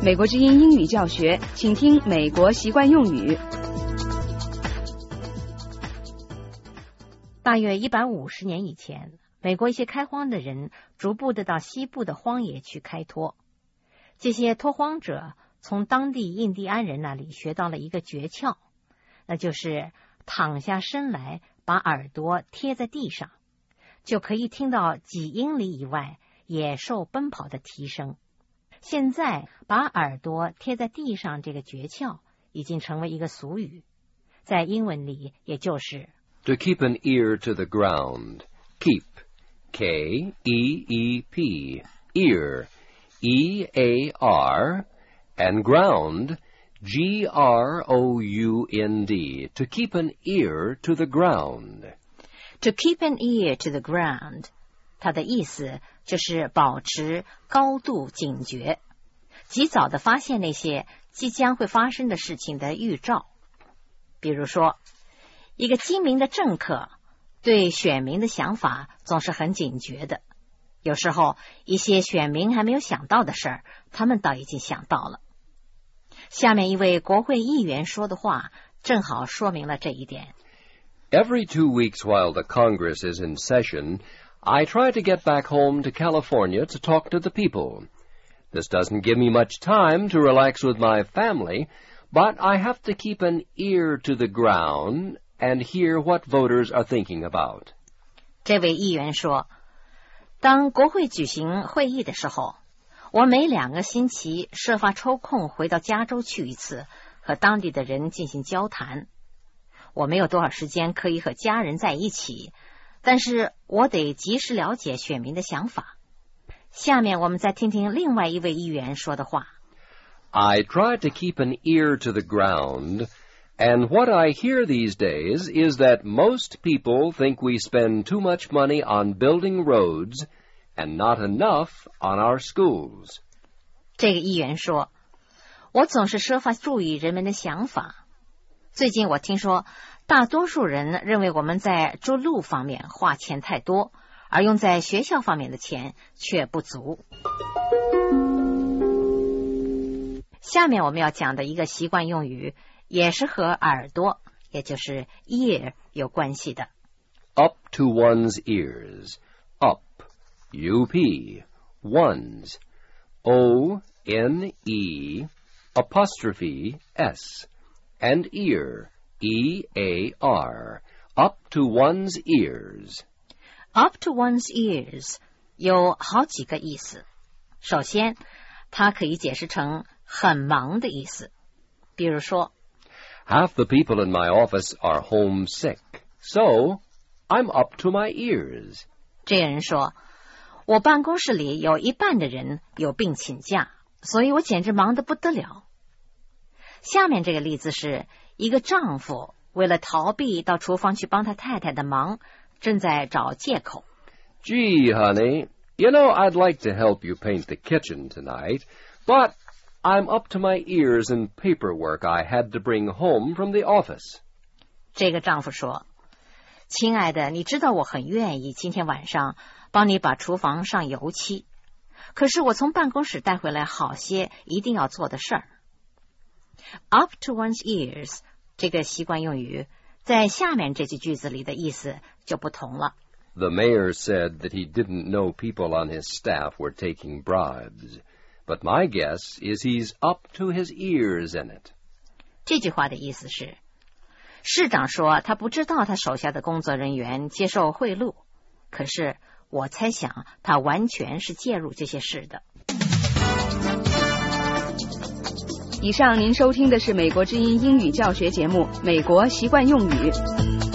美国之音英语教学，请听美国习惯用语。 大约150年以前，美国一些开荒的人逐步的到西部的荒野去开拓。这些拓荒者从当地印第安人那里学到了一个诀窍，那就是躺下身来，把耳朵贴在地上，就可以听到几英里以外野兽奔跑的啼声。现在把耳朵贴在地上这个诀窍已经成为一个俗语，在英文里也就是 To keep an ear to the ground. Keep, K-E-E-P, ear, E-A-R, and ground, G-R-O-U-N-D, to keep an ear to the ground. To keep an ear to the ground, 它的意思就是保持高度警觉，及早的发现那些即将会发生的事情的预兆。比如说，一个精明的政客对选民的想法总是很警觉的，有时候一些选民还没有想到的事儿，他们倒已经想到了。下面一位国会议员说的话正好说明了这一点。 Every 2 weeks while the Congress is in session, I try to get back home to California to talk to the people. This doesn't give me much time to relax with my family, but I have to keep an ear to the ground and hear what voters are thinking about. 这位议员说，当国会举行会议的时候，我每2个星期设法抽空回到加州去一次，和当地的人进行交谈。我没有多少时间可以和家人在一起，但是我得及时了解选民的想法。下面我们再听听另外一位议员说的话。 I try to keep an ear to the ground, and what I hear these days is that most people think we spend too much money on building roads and not enough on our schools. 这个议员说，我总是设法注意人们的想法。最近我听说，大多数人认为我们在筑路方面花钱太多，而用在学校方面的钱却不足。下面我们要讲的一个习惯用语，也是和耳朵，也就是 ear 有关系的。 Up to one's ears. Up, U-P, one's, O-N-E, apostrophe, S, and ear, E-A-R, up to one's ears. Up to one's ears 有好几个意思。首先，它可以解释成很忙的意思。比如说， Half the people in my office are homesick, so I'm up to my ears. 这个人说，我办公室里有一半的人有病请假，所以我简直忙得不得了。下面这个例子是一个丈夫为了逃避到厨房去帮他太太的忙，正在找借口。 Gee, honey, you know I'd like to help you paint the kitchen tonight, but I'm up to my ears in paperwork I had to bring home from the office. 这个丈夫说，亲爱的，你知道我很愿意今天晚上帮你把厨房上油漆，可是我从办公室带回来好些一定要做的事儿。Up to one's ears 这个习惯用语在下面这句句子里的意思就不同了。 The mayor said that he didn't know people on his staff were taking bribes, but my guess is he's up to his ears in it. 这句话的意思是，市长说他不知道他手下的工作人员接受贿赂，可是我猜想他完全是介入这些事的。 以上您收听的是美国之音英语教学节目《美国习惯用语》。